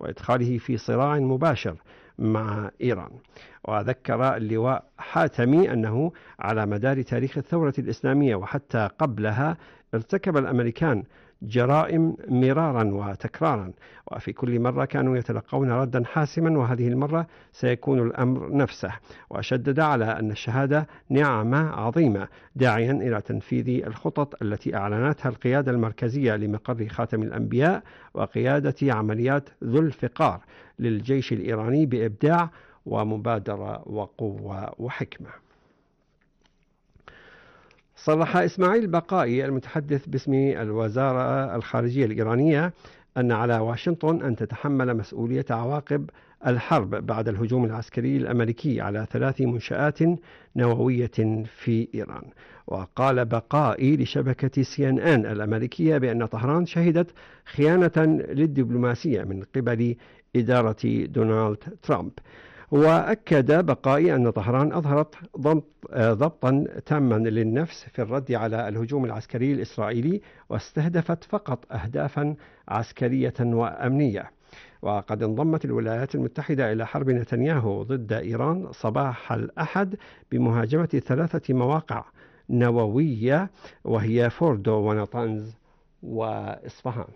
وإدخاله في صراع مباشر مع إيران. وذكر اللواء حاتمي أنه على مدار تاريخ الثورة الإسلامية وحتى قبلها ارتكب الأمريكان جرائم مرارا وتكرارا، وفي كل مرة كانوا يتلقون ردا حاسما، وهذه المرة سيكون الأمر نفسه. وشدد على أن الشهادة نعمة عظيمة، داعيا إلى تنفيذ الخطط التي أعلنتها القيادة المركزية لمقر خاتم الأنبياء وقيادة عمليات ذو الفقار للجيش الإيراني بإبداع ومبادرة وقوة وحكمة. صرح إسماعيل بقائي المتحدث باسم الوزارة الخارجية الإيرانية أن على واشنطن أن تتحمل مسؤولية عواقب الحرب بعد الهجوم العسكري الأمريكي على 3 منشآت نووية في إيران. وقال بقائي لشبكة CNN الأمريكية بأن طهران شهدت خيانة للدبلوماسية من قبل إدارة دونالد ترامب. وأكد بقائي أن طهران أظهرت ضبطا تاما للنفس في الرد على الهجوم العسكري الإسرائيلي، واستهدفت فقط أهدافا عسكرية وأمنية. وقد انضمت الولايات المتحدة إلى حرب نتنياهو ضد إيران صباح الأحد بمهاجمة 3 مواقع نووية، وهي فوردو ونطنز وإصفهان.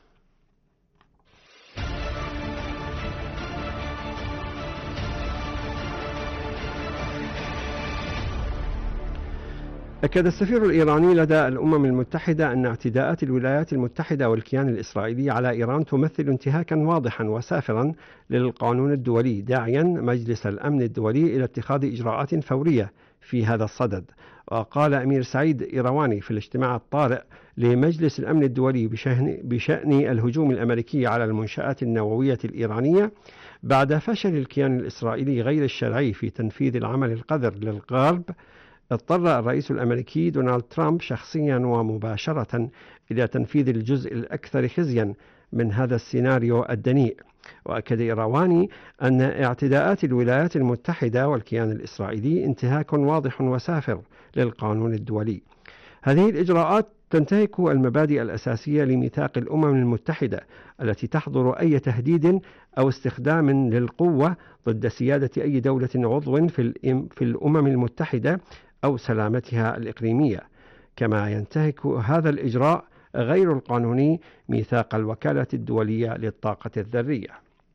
أكد السفير الإيراني لدى الأمم المتحدة أن اعتداءات الولايات المتحدة والكيان الإسرائيلي على إيران تمثل انتهاكا واضحا وسافرا للقانون الدولي، داعيا مجلس الأمن الدولي إلى اتخاذ إجراءات فورية في هذا الصدد. وقال أمير سعيد إيرواني في الاجتماع الطارئ لمجلس الأمن الدولي بشأن الهجوم الأمريكي على المنشآت النووية الإيرانية بعد فشل الكيان الإسرائيلي غير الشرعي في تنفيذ العمل القذر للغرب، اضطر الرئيس الأمريكي دونالد ترامب شخصيا ومباشرة إلى تنفيذ الجزء الأكثر خزيا من هذا السيناريو الدنيء. وأكد إيرواني أن اعتداءات الولايات المتحدة والكيان الإسرائيلي انتهاك واضح وسافر للقانون الدولي. هذه الإجراءات تنتهك المبادئ الأساسية لميثاق الأمم المتحدة التي تحظر أي تهديد أو استخدام للقوة ضد سيادة أي دولة عضو في الأمم المتحدة أو سلامتها الإقليمية. كما ينتهك هذا الإجراء غير القانوني ميثاق الوكالة الدولية للطاقة الذرية.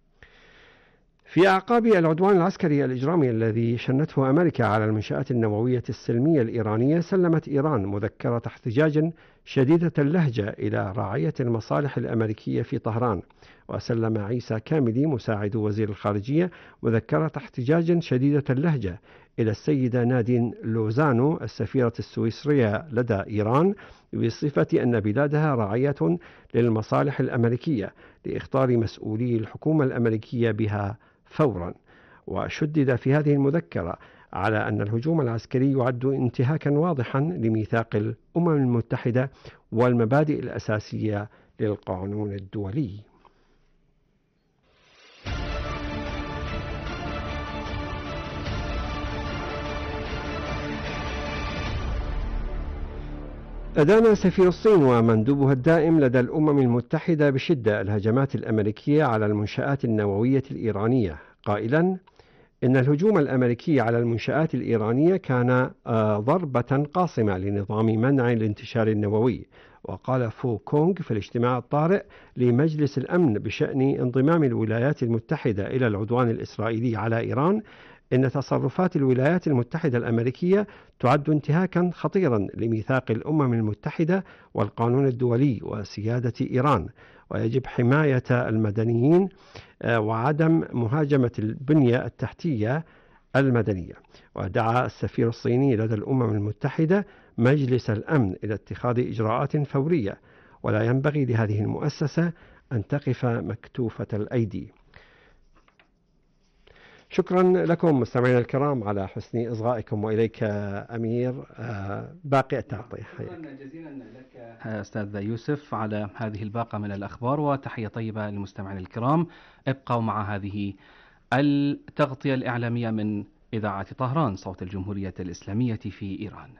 في أعقاب العدوان العسكري الإجرامي الذي شنته أمريكا على المنشآت النووية السلمية الإيرانية، سلمت إيران مذكرة احتجاج شديدة اللهجة إلى راعية المصالح الأمريكية في طهران. وسلم عيسى كاملي مساعد وزير الخارجية مذكرة احتجاج شديدة اللهجة إلى السيدة نادين لوزانو السفيرة السويسرية لدى إيران بصفة أن بلادها راعية للمصالح الأمريكية لإخطار مسؤولي الحكومة الأمريكية بها فورا. وشدد في هذه المذكرة على أن الهجوم العسكري يعد انتهاكا واضحا لميثاق الأمم المتحدة والمبادئ الأساسية للقانون الدولي. أدان سفير الصين ومندوبها الدائم لدى الأمم المتحدة بشدة الهجمات الأمريكية على المنشآت النووية الإيرانية، قائلا إن الهجوم الأمريكي على المنشآت الإيرانية كان ضربة قاصمة لنظام منع الانتشار النووي. وقال فو كونغ في الاجتماع الطارئ لمجلس الأمن بشأن انضمام الولايات المتحدة إلى العدوان الإسرائيلي على إيران إن تصرفات الولايات المتحدة الأمريكية تعد انتهاكا خطيرا لميثاق الأمم المتحدة والقانون الدولي وسيادة إيران، ويجب حماية المدنيين وعدم مهاجمة البنية التحتية المدنية. ودعا السفير الصيني لدى الأمم المتحدة مجلس الأمن إلى اتخاذ إجراءات فورية، ولا ينبغي لهذه المؤسسة أن تقف مكتوفة الأيدي. شكرا لكم مستمعينا الكرام على حسن إصغائكم، وإليك أمير باقي التغطية. شكرا جزيلا لك أستاذ يوسف على هذه الباقة من الأخبار، وتحية طيبة للمستمعين الكرام. ابقوا مع هذه التغطية الإعلامية من إذاعة طهران صوت الجمهورية الإسلامية في إيران.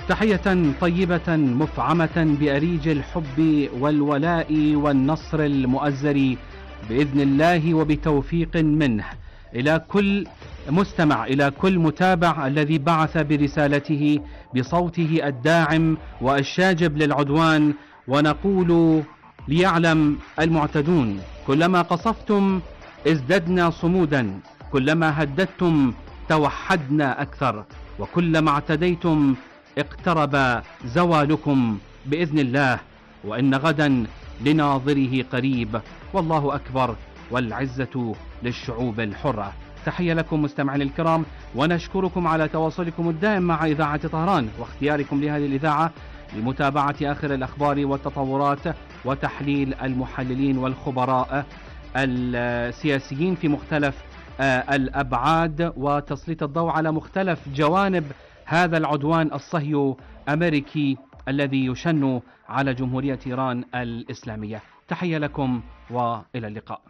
تحية طيبة مفعمة بأريج الحب والولاء والنصر المؤزر بإذن الله وبتوفيق منه إلى كل مستمع، إلى كل متابع الذي بعث برسالته بصوته الداعم والشاجب للعدوان. ونقول ليعلم المعتدون: كلما قصفتم ازددنا صمودا، كلما هددتم توحدنا أكثر، وكلما اعتديتم اقترب زوالكم بإذن الله، وإن غدا لناظره قريب، والله أكبر والعزة للشعوب الحرة. تحية لكم مستمعين الكرام، ونشكركم على تواصلكم الدائم مع إذاعة طهران واختياركم لهذه الإذاعة لمتابعة آخر الأخبار والتطورات وتحليل المحللين والخبراء السياسيين في مختلف الأبعاد، وتسليط الضوء على مختلف جوانب هذا العدوان الصهيو أمريكي الذي يشن على جمهورية إيران الإسلامية. تحية لكم وإلى اللقاء.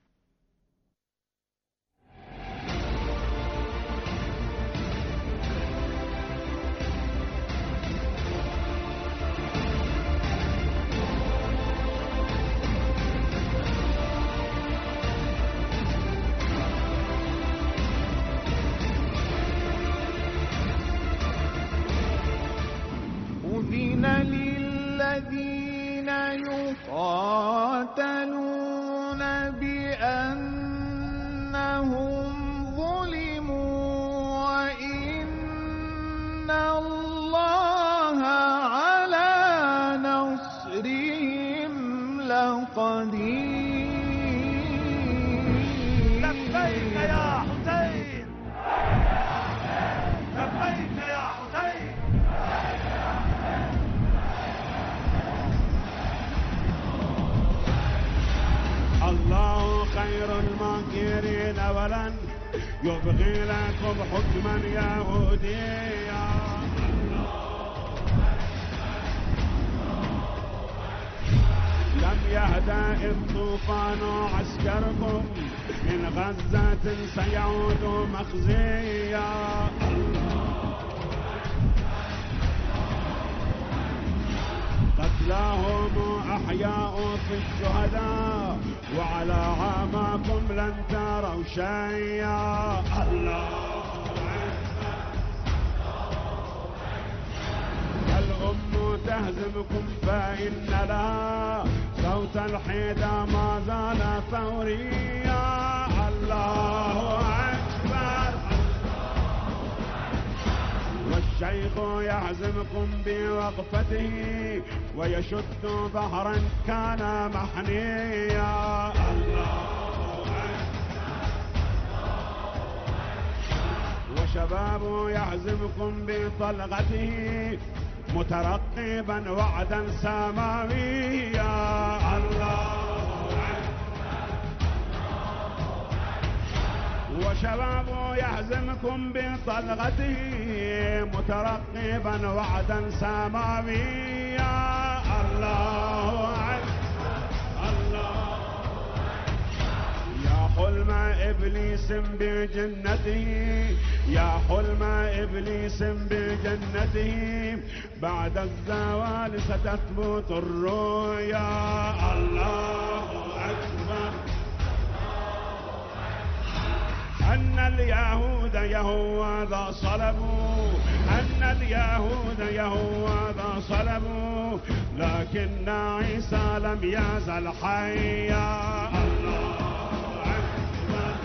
للذين يقاتلون بأنهم ظلموا وإن الله على نصرهم لقدير. لبيك يا حسين، لبيك يا حسين. الله خير الماكرين ولن يبغي لكم حكما يهوديا. لم يهدأ الطوفان عسكركم من غزة سيعود مخزيا. قتلاهم أحياء في الشهداء وعلى عاماكم لن تروا شيئا. الله الأم تهزمكم فإن لها صوت الحيدة ما زال ثوريا. الله أكبر. والشيخ يهزمكم بوقفته ويشد ظهرا كان محنيا. الله وشباب يهزمكم بطلقته مترقبا وعدا سماويا. الله وشباب يهزمكم بطلقته مترقبا وعدا سماويا. الله الله يا حلم إبليس بجنته، يا حلم إبليس بجنته، بعد الزوال ستثبت الرؤيا. الله أكبر. أن اليهود يهوذا صلبوا، أن اليهود يهوذا صلبوا، لكن عيسى لم يزل حيا. الله أكبر.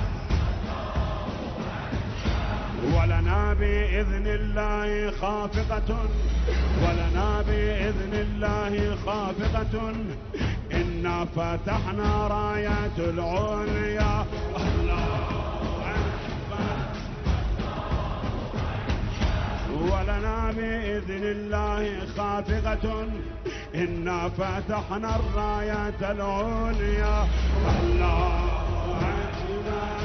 ولنا بإذن الله خافقة، ولنا بإذن الله خافقة، إنا فتحنا رايات العليا. الله ولنا بإذن الله خافقة، إنا فتحنا الرايات العليا. الله أكبر.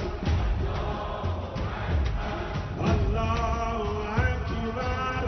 الله أكبر.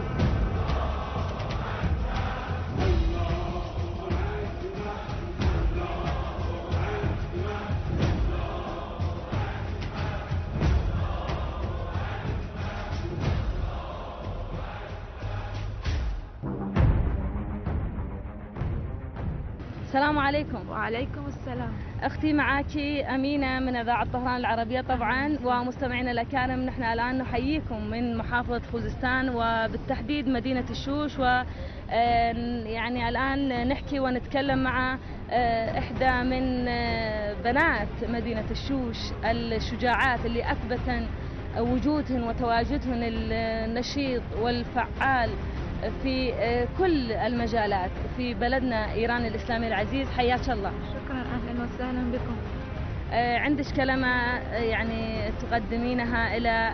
السلام عليكم. وعليكم السلام. أختي معك أمينة من إذاعة طهران العربية طبعا، ومستمعينا الأكارم، نحن الآن نحييكم من محافظة خوزستان وبالتحديد مدينة الشوش، يعني الآن نحكي ونتكلم مع إحدى من بنات مدينة الشوش الشجاعات اللي أثبتن وجودهن وتواجدهن النشيط والفعال في كل المجالات في بلدنا إيران الإسلامي العزيز. حياك الله. شكرا، أهلا وسهلا بكم. عندك كلمة يعني تقدمينها إلى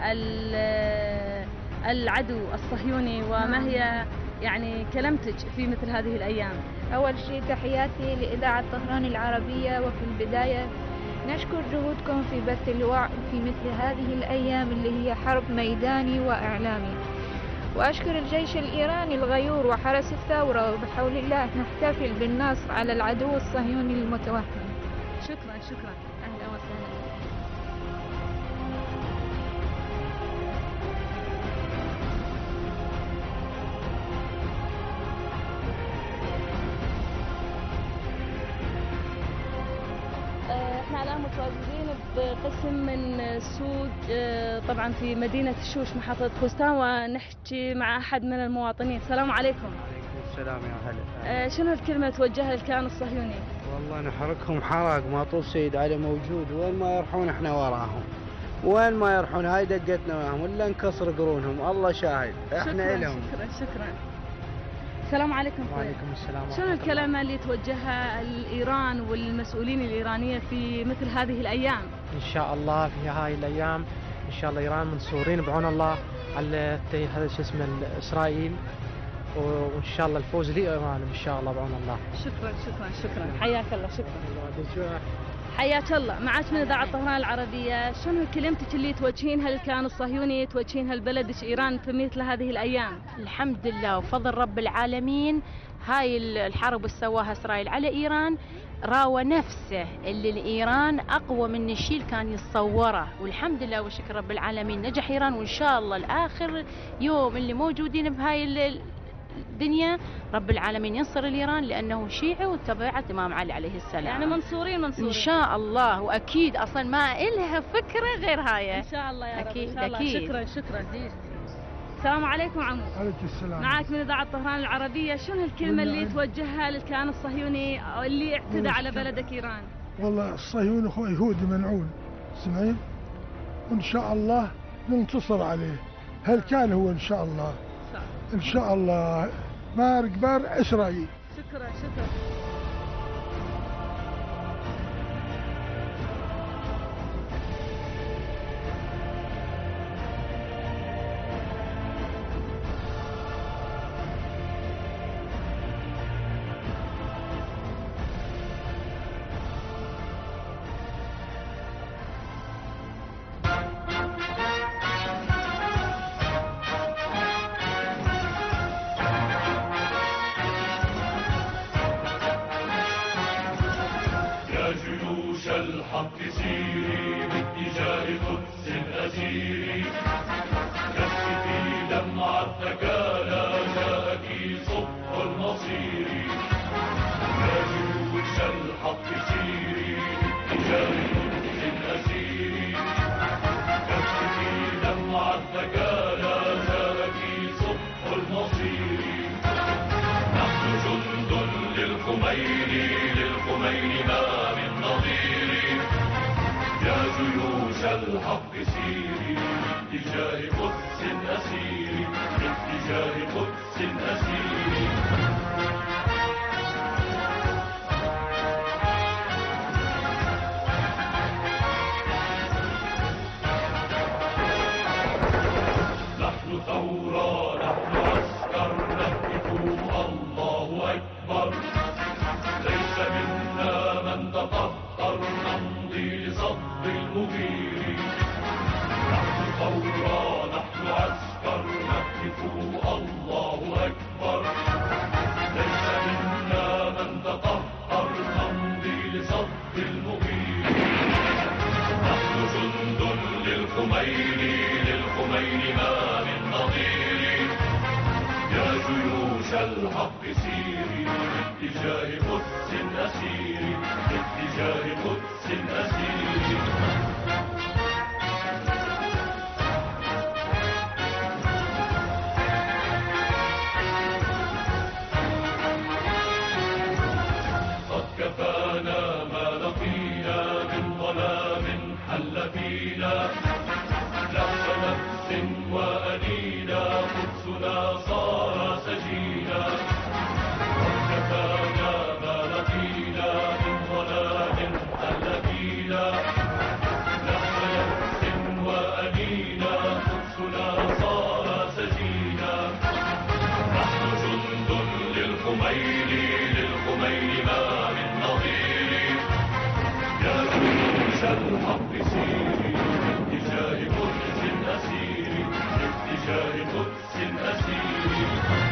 العدو الصهيوني، وما هي يعني كلمتك في مثل هذه الأيام؟ أول شيء تحياتي لإذاعة طهران العربية، وفي البداية نشكر جهودكم في بث الوعي في مثل هذه الأيام اللي هي حرب ميداني وإعلامي، وأشكر الجيش الإيراني الغيور وحرس الثورة، وبحول الله نحتفل بالنصر على العدو الصهيوني المتوهم. شكرا شكرا، أهلا وسهلا. احنا الان متواجدين بقسم من سوق طبعا في مدينة الشوش محافظة خوزستان، ونحكي مع احد من المواطنين. السلام عليكم. وعليكم السلام، يا هلا. شنو الكلمة توجهها للكيان الصهيوني؟ والله نحرقهم حرق، ما طول سيد علي موجود، وين ما يروحون احنا وراهم، وين ما يروحون هاي دقتنا وراهم، ولا نكسر قرونهم، الله شاهد احنا لهم. شكرا شكرا. السلام عليكم. وعليكم السلام. شنو الكلمة اللي توجهها لإيران والمسؤولين الإيرانية في مثل هذه الأيام؟ إن شاء الله في هاي الأيام إن شاء الله إيران منصورين بعون الله على هذا شو اسمه إسرائيل، وإن شاء الله الفوز لإيران إن شاء الله بعون الله. شكرا شكرا شكرا، حياك الله. شكرا، حياك الله. معك من إذاعة طهران العربية، شنو كلمتك اللي توجهينها للكيان الصهيوني، توجهينها لبلدك إيران في مثل هذه الأيام؟ الحمد لله وفضل رب العالمين، هاي الحرب اللي سواها إسرائيل على إيران راوى نفسه اللي الإيران أقوى من الشيء اللي كان يتصوره، والحمد لله وشكر رب العالمين نجح إيران، وإن شاء الله الآخر يوم اللي موجودين بهاي الدنيا رب العالمين ينصر الإيران، لأنه شيعي وتبعة إمام علي عليه السلام، يعني منصورين إن شاء الله. وأكيد أصلا ما إلها فكرة غير هاي إن شاء الله يا رب. أكيد إن شاء الله. أكيد. شكرا شكرا. السلام عليكم عمو. عليكم السلام. معك من إذاعة طهران العربية، شنو الكلمة اللي توجهها للكيان الصهيوني اللي اعتدى على بلدك إيران؟ والله الصهيوني هو يهودي منعون، سمعين؟ وإن شاء الله ننتصر عليه، هل كان هو إن شاء الله. إن شاء الله مار كبار إسرائيل. شكرا شكرا. الحق سيري باتجاه قدس الأسير، كفي دمع الثكالى جاءك صبح المصير. يا جيوش الحق سيري باتجاه قدس الأسير، كفي دمع الثكالى جاءك صبح المصير. نحن جند للخمين ما من نظير. يا جيوش الحق سيري باتجاه قدس أسير، باتجاه قدس أسير. نحن ثورة، نحن عسكر، نهتف الله أكبر. ليس منا من تطهر، نمضي لصد المغير. نحن ثورة، نحن عسكر، نهتف الله أكبر. ليس منا من تطهر، نمضي لصد المغير. نحن جند للخمين ما من نظير. يا جيوش جيوش الحق سيري باتجاه قدس أسيري باتجاه قدس أسيري. قد كفانا ما لقينا من ظلام حل فينا لحظ نفس وأنينا قدسنا صار سجينا. قد كفانا ما لقينا من ظلام حل فينا لحظ نفس وأنينا قدسنا صار سجينا. نحن جند للخميني ما من نظير. يا جيوش الحق سيري باتجاه قدس أسيري باتجاه قدس أسيري.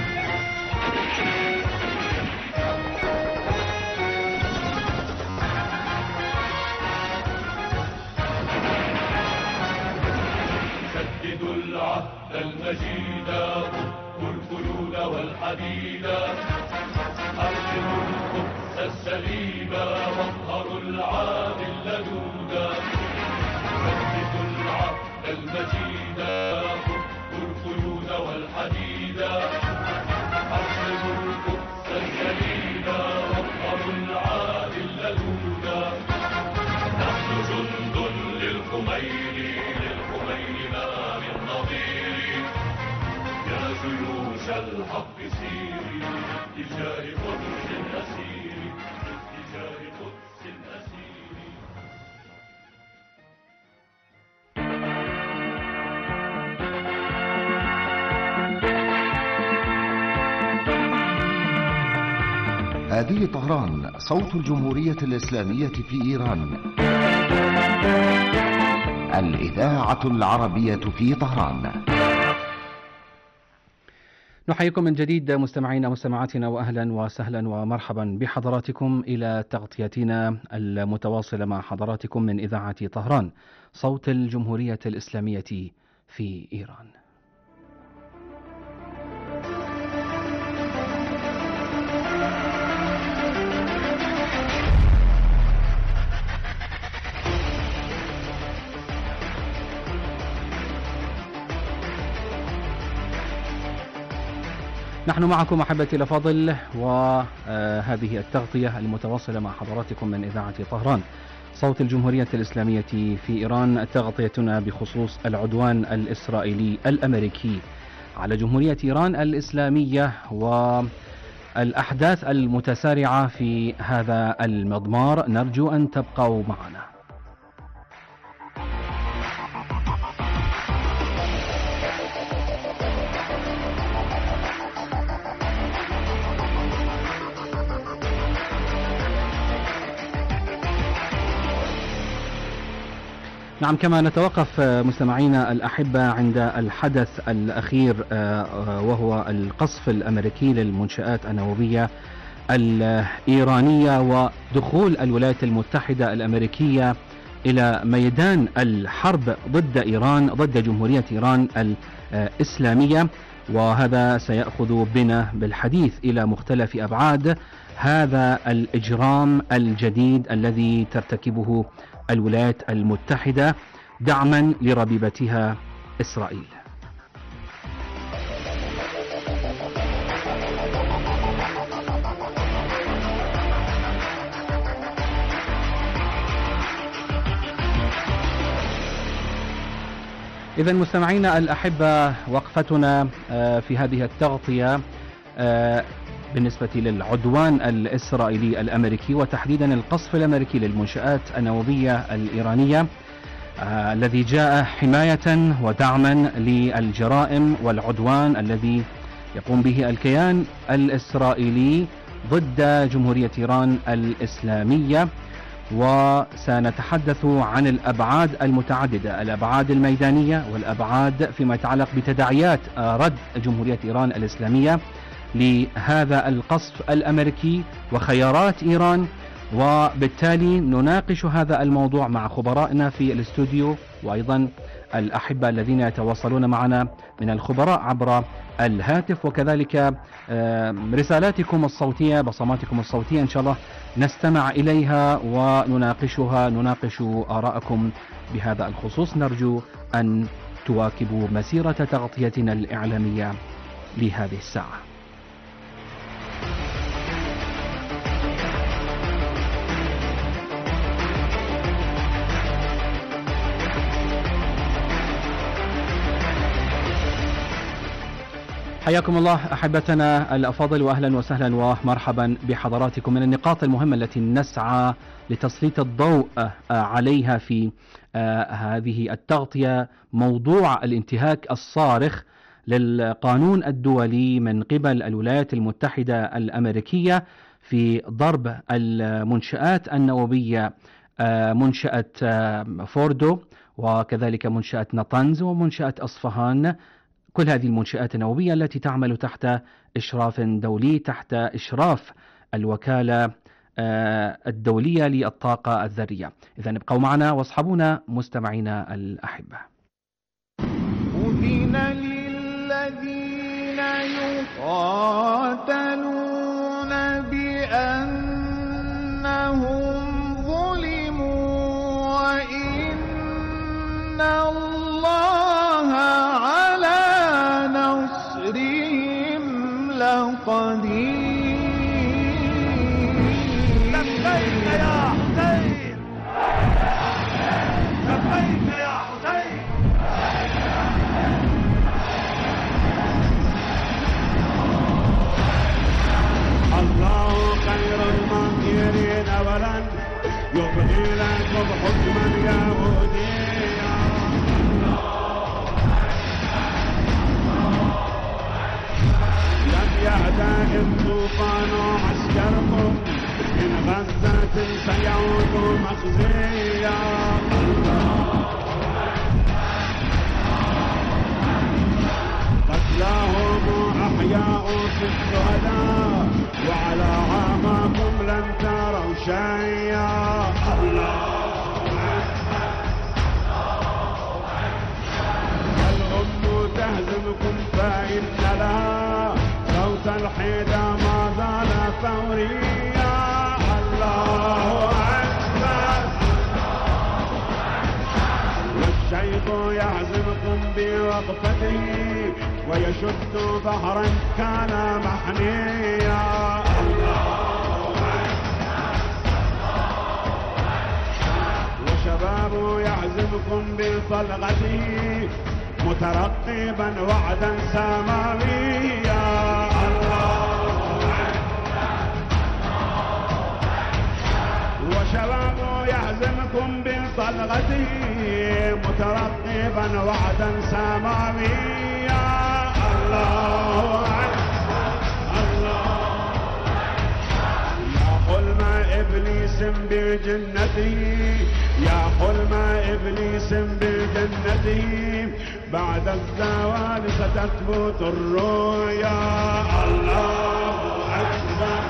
سددوا العهد المجيد فكوا القيود والحديد حرروا القدس السليمة واظهروا العاد اللدود. سددوا العهد المجيد فكوا القيود والحديد حرروا القدس السليمة واظهروا العاد اللدود. نحن جند للخميني ما من نظير. يا جيوش الحق سيري باتجاه قدس أسيري باتجاه قدس أسيري. هذه طهران صوت الجمهورية الإسلامية في إيران، الإذاعة العربية في طهران. نحييكم من جديد مستمعينا مستمعاتنا، وأهلا وسهلا ومرحبا بحضراتكم إلى تغطيتنا المتواصلة مع حضراتكم من إذاعة طهران صوت الجمهورية الإسلامية في إيران. نحن معكم أحبتي الأفاضل، وهذه التغطية المتواصلة مع حضراتكم من إذاعة طهران صوت الجمهورية الإسلامية في إيران. تغطيتنا بخصوص العدوان الإسرائيلي الأمريكي على جمهورية إيران الإسلامية والأحداث المتسارعة في هذا المضمار. نرجو أن تبقوا معنا. نعم، كما نتوقف مستمعينا الأحبة عند الحدث الأخير وهو القصف الأمريكي للمنشآت النووية الإيرانية ودخول الولايات المتحدة الأمريكية إلى ميدان الحرب ضد إيران، ضد جمهورية إيران الإسلامية. وهذا سيأخذ بنا بالحديث إلى مختلف أبعاد هذا الإجرام الجديد الذي ترتكبه الولايات المتحدة دعما لربيبتها إسرائيل. إذن مستمعينا الأحبة، وقفتنا في هذه التغطية بالنسبة للعدوان الإسرائيلي الأمريكي، وتحديدا القصف الأمريكي للمنشآت النووية الإيرانية الذي جاء حماية ودعما للجرائم والعدوان الذي يقوم به الكيان الإسرائيلي ضد جمهورية إيران الإسلامية. وسنتحدث عن الأبعاد المتعددة، الأبعاد الميدانية والأبعاد فيما يتعلق بتداعيات رد جمهورية إيران الإسلامية لهذا القصف الأمريكي وخيارات إيران. وبالتالي نناقش هذا الموضوع مع خبرائنا في الاستوديو وأيضا الأحبة الذين يتواصلون معنا من الخبراء عبر الهاتف، وكذلك رسالاتكم الصوتية، بصماتكم الصوتية إن شاء الله نستمع إليها ونناقشها، نناقش آراءكم بهذا الخصوص. نرجو أن تواكبوا مسيرة تغطيتنا الإعلامية لهذه الساعة. حياكم الله أحبتنا الأفاضل، وأهلا وسهلا ومرحبا بحضراتكم. من النقاط المهمة التي نسعى لتسليط الضوء عليها في هذه التغطية موضوع الانتهاك الصارخ للقانون الدولي من قبل الولايات المتحدة الأمريكية في ضرب المنشآت النووية، منشأة فوردو وكذلك منشأة نطنز ومنشأة أصفهان. كل هذه المنشآت النووية التي تعمل تحت إشراف دولي، تحت إشراف الوكالة الدولية للطاقة الذرية. إذن ابقوا معنا واصحبونا مستمعينا الأحبة. أذن للذين يقاتلون بأنهم ظلموا وإن الله على نصرهم لقدير. لبيك يا حسين، لبيك يا حسين. الله خير الماكرين ولن يبغي لكم حكما يهوديا. لم يهدأ الطوفان عسكركم من غزة سيعود مخزيا. قتلاهم أحياء في الشهداء وعلى عامكم لن تروا شيئا. الأم تهزمكم فإن لها صوت الحيدة ما زال ثوريا. الله أكبر. والشيخ يهزمكم بوقفته ويشد ظهرا كان محنيا. وشباب يهزمكم بطلقته مترقبا وعدا سماويا. وشباب يهزمكم بطلقته مترقبا وعدا سماويا. الله أكبر. الله. يا حلم إبليس بجنته، يا حلم إبليس بجنته، بعد الزوال ستثبت الرؤيا. الله أكبر.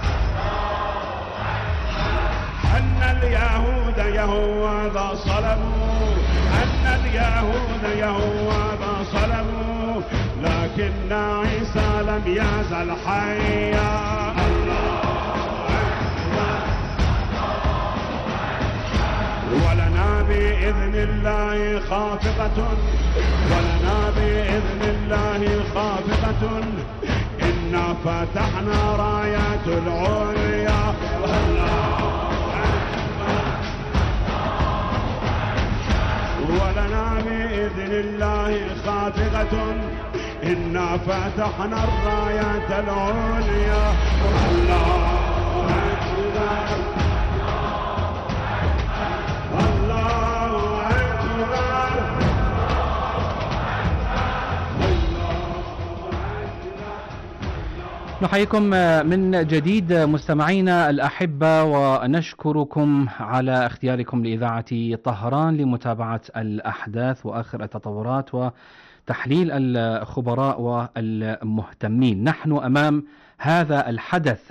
أن اليهود يهوذا صلبوا، أن اليهود يهوذا صلبوا، لكن عيسى لم يزل حيا. ولنا بإذن الله خافقة، ولنا بإذن الله خافقة، إنا فتحنا رايات العليا. ولنا بإذن الله خافقة، إنا فتحنا الرايات العليا. الله أكبر. الله أكبر. نحييكم من جديد مستمعينا الأحبة، ونشكركم على اختياركم لإذاعة طهران لمتابعة الأحداث وآخر التطورات وتحليل الخبراء والمهتمين. نحن أمام هذا الحدث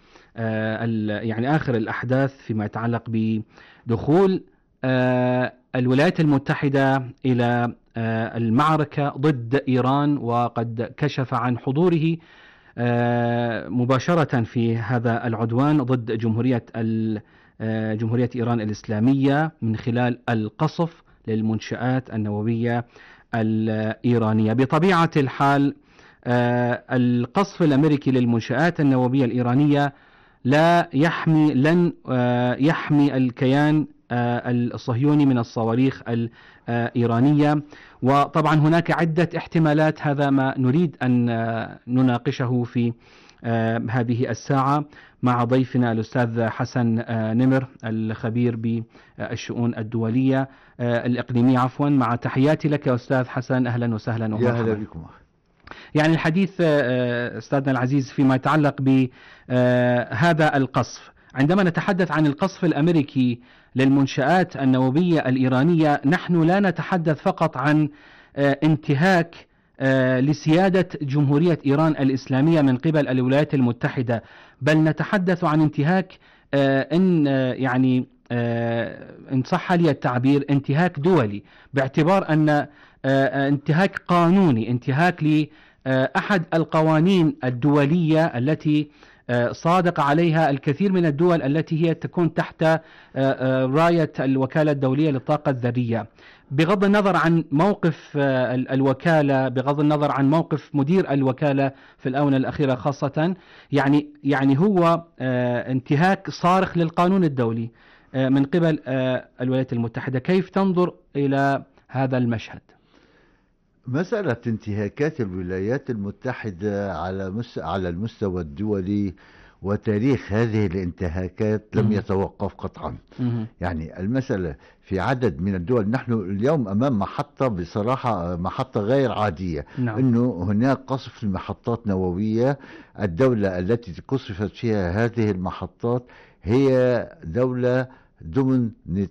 يعني آخر الأحداث فيما يتعلق بدخول الولايات المتحدة إلى المعركة ضد إيران، وقد كشف عن حضوره مباشرة في هذا العدوان ضد جمهورية إيران الإسلامية من خلال القصف للمنشآت النووية الإيرانية. بطبيعة الحال القصف الأمريكي للمنشآت النووية الإيرانية لن يحمي الكيان الصهيوني من الصواريخ الإيرانية. وطبعا هناك عدة احتمالات، هذا ما نريد أن نناقشه في هذه الساعة مع ضيفنا الأستاذ حسن نمر الخبير بالشؤون الدولية الإقليمية مع تحياتي لك يا أستاذ حسن، أهلا وسهلا ومرحبا. يا أهلا بكم. يعني الحديث أستاذنا العزيز فيما يتعلق بهذا القصف، عندما نتحدث عن القصف الأمريكي للمنشآت النووية الإيرانية، نحن لا نتحدث فقط عن انتهاك لسيادة جمهورية إيران الإسلامية من قبل الولايات المتحدة، بل نتحدث عن انتهاك إن صح لي التعبير انتهاك دولي، باعتبار أن انتهاك قانوني، انتهاك لأحد القوانين الدولية التي صادق عليها الكثير من الدول التي هي تكون تحت راية الوكالة الدولية للطاقة الذرية. بغض النظر عن موقف الوكالة، بغض النظر عن موقف مدير الوكالة في الآونة الأخيرة خاصة، يعني هو انتهاك صارخ للقانون الدولي من قبل الولايات المتحدة. كيف تنظر إلى هذا المشهد؟ مسألة انتهاكات الولايات المتحدة على المستوى الدولي وتاريخ هذه الانتهاكات لم يتوقف قطعا. يعني المسألة في عدد من الدول، نحن اليوم أمام محطة بصراحة محطة غير عادية. نعم. أنه هناك قصف لمحطات نووية. الدولة التي قصفت فيها هذه المحطات هي دولة ضمن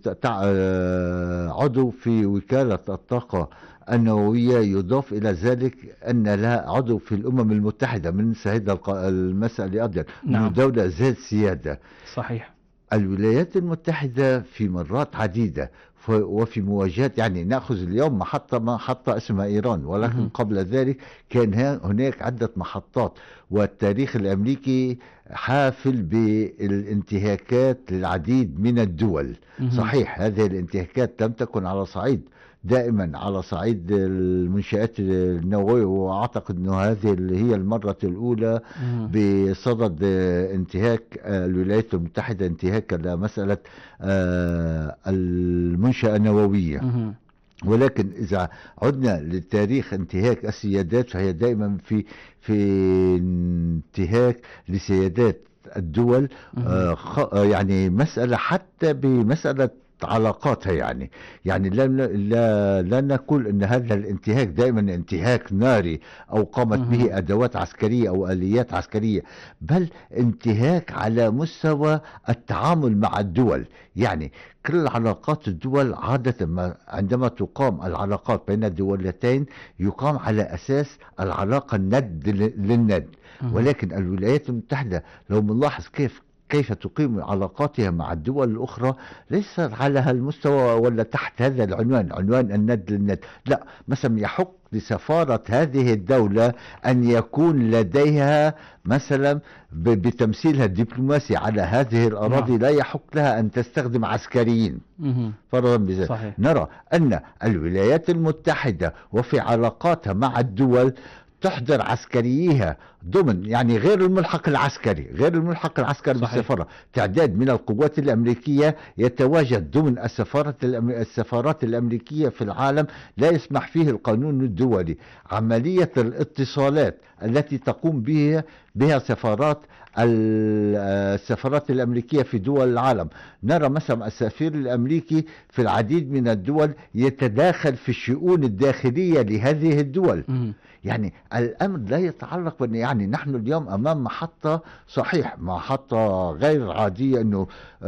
عضو في وكالة الطاقة النووية، يضاف إلى ذلك أن لها عضو في الأمم المتحدة من هذا المسألة أيضا. نعم. دولة ذات سيادة. صحيح. الولايات المتحدة في مرات عديدة وفي مواجهات، يعني نأخذ اليوم محطة اسمها إيران، ولكن قبل ذلك كان هناك عدة محطات، والتاريخ الأمريكي حافل بالانتهاكات للعديد من الدول. صحيح هذه الانتهاكات لم تكن على صعيد دائما على صعيد المنشآت النووية، وأعتقد أنه هذه هي المرة الأولى بصدد انتهاك الولايات المتحدة انتهاكا لمسألة المنشأة النووية. ولكن إذا عدنا لتاريخ انتهاك السيادات فهي دائما في انتهاك لسيادات الدول. يعني مسألة حتى بمسألة علاقاتها، يعني لا نقول ان هذا الانتهاك دائما انتهاك ناري او قامت به ادوات عسكريه او اليات عسكريه، بل انتهاك على مستوى التعامل مع الدول. يعني كل علاقات الدول عادة عندما تقام العلاقات بين الدولتين يقام على أساس العلاقة الند للند. ولكن الولايات المتحدة لو نلاحظ كيف تقيم علاقاتها مع الدول الأخرى ليس على هالمستوى ولا تحت هذا العنوان، عنوان الند للند. لا، مثلا يحق لسفارة هذه الدولة أن يكون لديها مثلا بتمثيلها الدبلوماسي على هذه الأراضي لا يحق لها أن تستخدم عسكريين فرضا بذلك. نرى أن الولايات المتحدة وفي علاقاتها مع الدول تحضر عسكريها ضمن، يعني غير الملحق العسكري بالسفارة، تعداد من القوات الأمريكية يتواجد ضمن السفارات الأمريكية في العالم لا يسمح فيه القانون الدولي. عملية الاتصالات التي تقوم بها السفارات الأمريكية في دول العالم، نرى مثلا السفير الأمريكي في العديد من الدول يتداخل في الشؤون الداخلية لهذه الدول. يعني الأمر لا يتعلق بأن يعني نحن اليوم أمام محطة، صحيح محطة غير عادية، أنه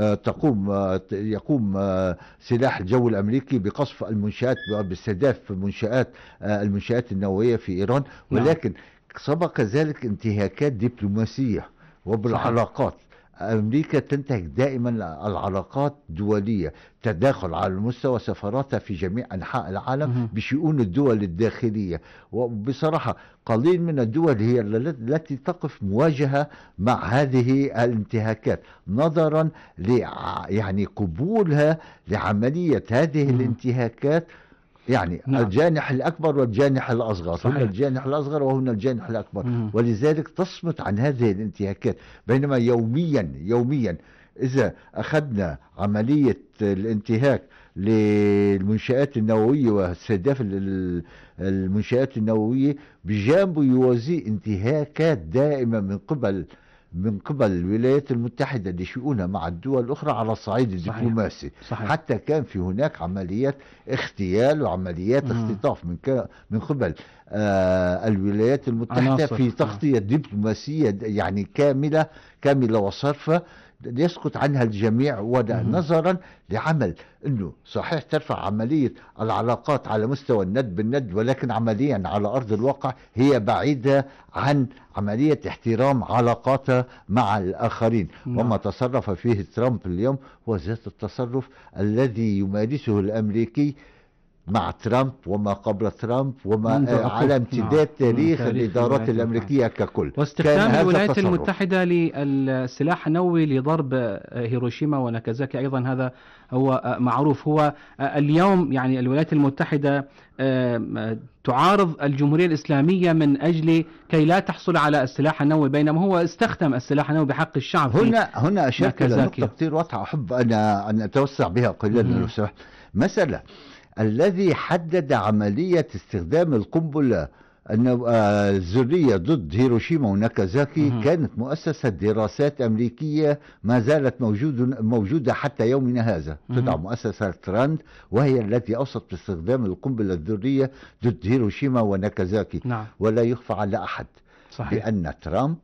يقوم سلاح الجو الأمريكي بقصف المنشآت باستهداف المنشآت النووية في إيران، ولكن سبق ذلك انتهاكات دبلوماسية وبالعلاقات. أمريكا تنتهك دائما العلاقات الدولية، تداخل على مستوى سفاراتها في جميع أنحاء العالم بشؤون الدول الداخلية. وبصراحة قليل من الدول هي التي تقف مواجهة مع هذه الانتهاكات نظرا يعني قبولها لعملية هذه الانتهاكات. يعني الجانح الأكبر والجانح الأصغر، هنا الجانح الأصغر وهنا الجانح الأكبر، ولذلك تصمت عن هذه الانتهاكات. بينما يوميا إذا أخذنا عملية الانتهاك للمنشآت النووية واستهداف المنشآت النووية بجانبه يوازي انتهاكات دائمة من قبل الولايات المتحدة لشؤونها مع الدول الأخرى على الصعيد الدبلوماسي. حتى كان في هناك عمليات اغتيال وعمليات اختطاف من قبل الولايات المتحدة في تغطية دبلوماسية يعني كاملة وصرفة يسقط عنها الجميع، ونظرا لعمل انه صحيح ترفع عملية العلاقات على مستوى الند بالند، ولكن عمليا على ارض الواقع هي بعيدة عن عملية احترام علاقاتها مع الاخرين. وما تصرف فيه ترامب اليوم هو ذات التصرف الذي يمارسه الامريكي مع ترامب وما قبل ترامب وما على امتداد تاريخ الإدارات الأمريكية ككل. واستخدام الولايات المتحدة للسلاح النووي لضرب هيروشيما وناكازاكي أيضا هذا هو معروف. هو اليوم يعني الولايات المتحدة تعارض الجمهورية الإسلامية من أجل كي لا تحصل على السلاح النووي، بينما هو استخدم السلاح النووي بحق الشعب. هنا أشرت إلى نقطة كثير واضحة أحب أن أتوسع بها قليلا لو سمحت. مسألة الذي حدد عملية استخدام القنبلة الذرية ضد هيروشيما وناكازاكي كانت مؤسسة دراسات أمريكية ما زالت موجودة حتى يومنا هذا، تدعى مؤسسة تراند، وهي التي أوصت باستخدام القنبلة الذرية ضد هيروشيما وناكازاكي. ولا يخفى على أحد بأن ترامب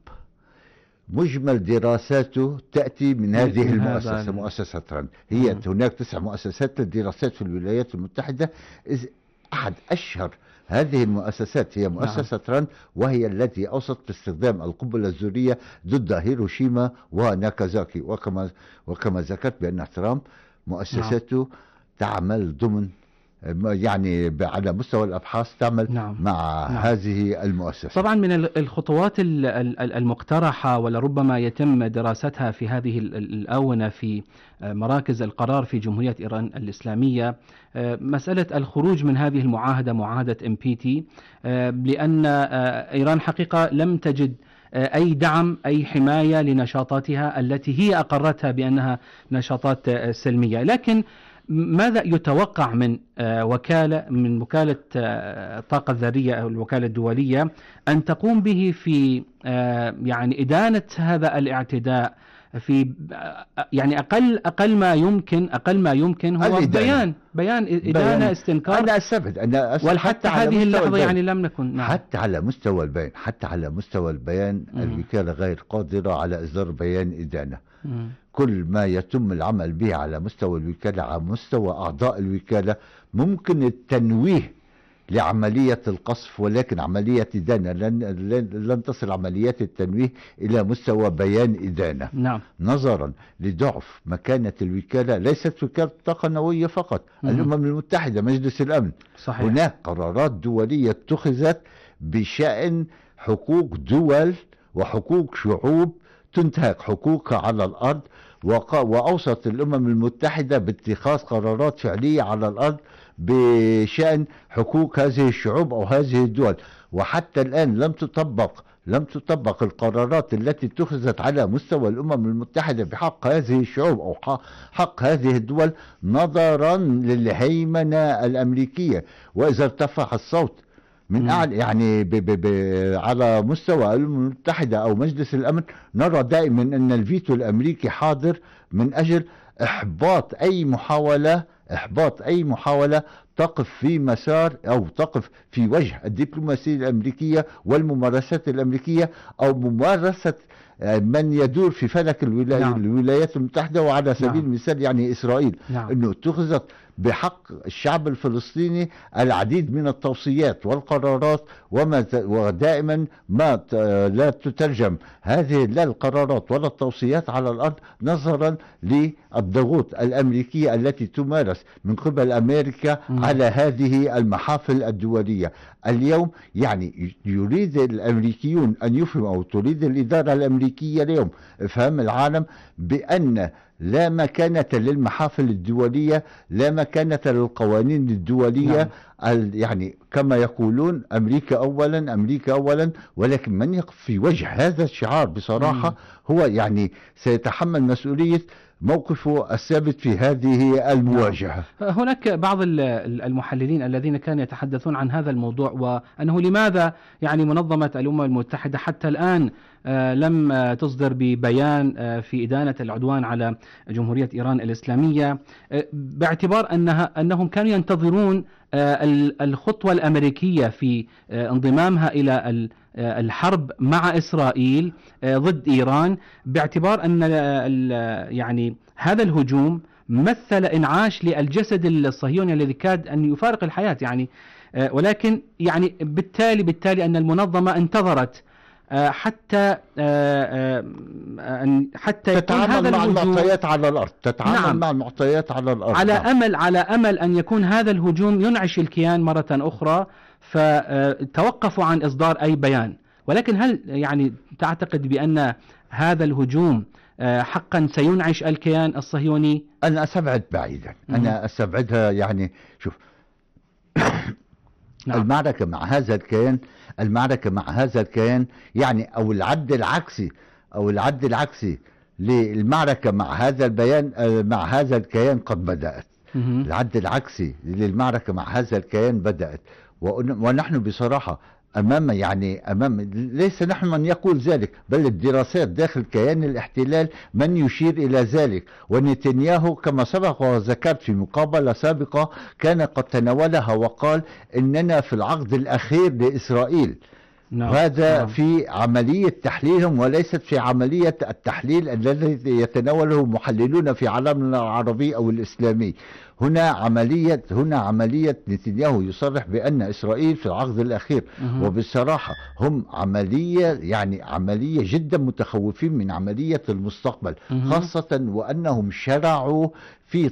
مجمل دراساته تأتي من هذه المؤسسة، مؤسسة تراند. هي هناك 9 مؤسسات للدراسات في الولايات المتحدة، إذ أحد أشهر هذه المؤسسات هي مؤسسة تراند، وهي التي أوصت باستخدام القنبلة الذرية ضد هيروشيما وناكازاكي. وكما ذكرت بأن ترامب مؤسسته تعمل ضمن يعني على مستوى الأبحاث تعمل مع هذه المؤسسة. طبعا من الخطوات المقترحة ولربما يتم دراستها في هذه الآونة في مراكز القرار في جمهورية إيران الإسلامية مسألة الخروج من هذه المعاهدة، معاهدة NPT، لأن إيران حقيقة لم تجد أي دعم أي حماية لنشاطاتها التي هي أقرتها بأنها نشاطات سلمية. لكن ماذا يتوقع من وكالة الطاقة الذرية أو الوكالة الدولية أن تقوم به في يعني إدانة هذا الاعتداء في يعني أقل ما يمكن هو بيان إدانة استنكار. أنا أستبعد وحتى هذه اللحظة يعني لم نكن حتى على مستوى البيان الوكالة غير قادرة على إصدار بيان إدانة. كل ما يتم العمل به على مستوى الوكالة، على مستوى أعضاء الوكالة، ممكن التنويه لعملية القصف، ولكن عملية إدانة لن تصل عمليات التنويه إلى مستوى بيان إدانة. نظرا لضعف مكانة الوكالة، ليست وكالة الطاقة النووية فقط، الأمم المتحدة، مجلس الأمن. هناك قرارات دولية اتخذت بشأن حقوق دول وحقوق شعوب تنتهك حقوقها على الأرض، وأوصت الأمم المتحدة باتخاذ قرارات فعلية على الأرض بشأن حقوق هذه الشعوب أو هذه الدول. وحتى الآن لم تطبق القرارات التي اتخذت على مستوى الأمم المتحدة بحق هذه الشعوب أو حق هذه الدول، نظرا للهيمنة الأمريكية. وإذا ارتفع الصوت من أعلى يعني على مستوى الأمم المتحدة أو مجلس الأمن، نرى دائما أن الفيتو الأمريكي حاضر من أجل إحباط أي محاولة تقف في مسار أو تقف في وجه الدبلوماسية الأمريكية والممارسات الأمريكية، أو ممارسة من يدور في فلك الولايات المتحدة، وعلى سبيل المثال يعني إسرائيل، أنه اتخذت بحق الشعب الفلسطيني العديد من التوصيات والقرارات، ودائما ما لا تترجم هذه لا القرارات ولا التوصيات على الأرض نظرا للضغوط الأمريكية التي تمارس من قبل أمريكا على هذه المحافل الدولية. اليوم يعني يريد الأمريكيون أن يفهموا، أو تريد الإدارة الأمريكية اليوم إفهام العالم بأن لا مكانة للمحافل الدولية، لا مكانة للقوانين الدولية. يعني كما يقولون أمريكا أولا، أمريكا أولا، ولكن من يقف في وجه هذا الشعار بصراحة هو يعني سيتحمل مسؤولية موقفه الثابت في هذه المواجهة. هناك بعض المحللين الذين كانوا يتحدثون عن هذا الموضوع، وأنه لماذا يعني منظمة الأمم المتحدة حتى الآن لم تصدر ببيان في إدانة العدوان على جمهورية إيران الإسلامية، باعتبار أنهم كانوا ينتظرون الخطوة الأمريكية في انضمامها إلى الحرب مع إسرائيل ضد إيران، باعتبار أن يعني هذا الهجوم مثل إنعاش للجسد الصهيوني الذي كاد أن يفارق الحياة يعني. ولكن يعني بالتالي أن المنظمة انتظرت حتى تتعامل مع المعطيات على الأرض، تتعامل مع المعطيات على الأرض، على أمل أن يكون هذا الهجوم ينعش الكيان مرة أخرى، فتوقفوا عن إصدار أي بيان. ولكن هل يعني تعتقد بأن هذا الهجوم حقا سينعش الكيان الصهيوني؟ أنا أستبعد بعيدا، أنا أستبعدها. يعني شوف المعركة مع هذا الكيان يعني، أو العد العكسي للمعركة مع هذا البيان مع هذا الكيان قد بدأت. العد العكسي للمعركة مع هذا الكيان بدأت، ونحن بصراحة أمام ليس نحن من يقول ذلك، بل الدراسات داخل كيان الاحتلال من يشير إلى ذلك. ونتنياهو كما سبق وذكرت في مقابلة سابقة كان قد تناولها وقال إننا في العقد الأخير لإسرائيل. هذا في عملية تحليلهم، وليست في عملية التحليل الذي يتناوله محللون في عالمنا العربي أو الإسلامي. هنا عملية نتنياهو يصرح بأن إسرائيل في العقد الأخير، وبصراحة هم عملية جدا متخوفين من عملية المستقبل، خاصة وأنهم شرعوا في